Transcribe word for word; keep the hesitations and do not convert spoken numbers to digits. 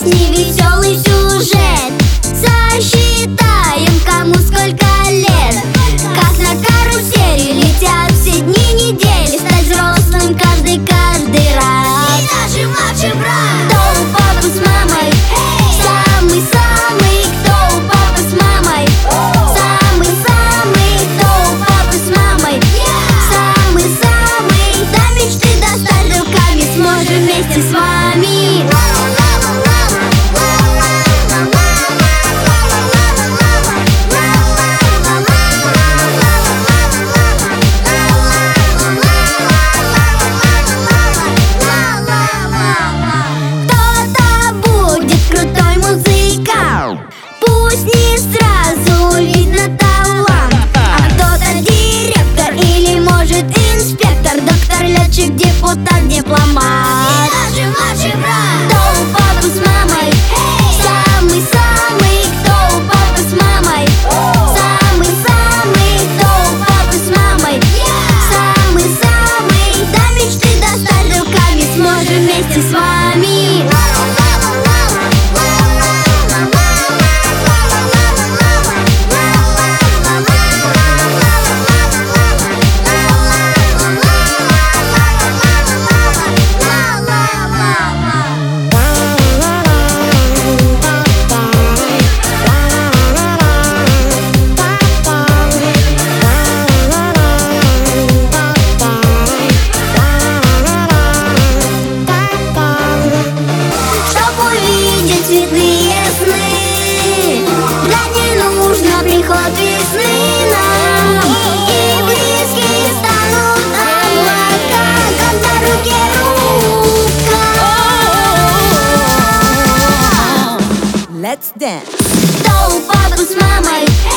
песни, веселый сюжет. Засчитаем, кому сколько лет. Как на карусели летят все дни недели. Стать взрослым каждый, каждый раз. И даже младший брат. Кто у папы с мамой? Самый-самый. Кто у папы с мамой? Самый-самый. Кто у папы с мамой? Самый-самый. До мечты достать руками сможем вместе с вами. Пусть не сразу видно талант, а кто-то директор или, может, инспектор, доктор, летчик, депутат, дипломат. И даже младший брат. Кто у папы с мамой? Самый-самый. Кто у папы с мамой? Самый-самый. Кто у папы с мамой? Самый-самый. До мечты достать руками сможем вместе с вами. Цветные сны, для них нужно приход весны нам. И близкие станут облака, как на руке рука. Let's dance. Кто у папы с мамой?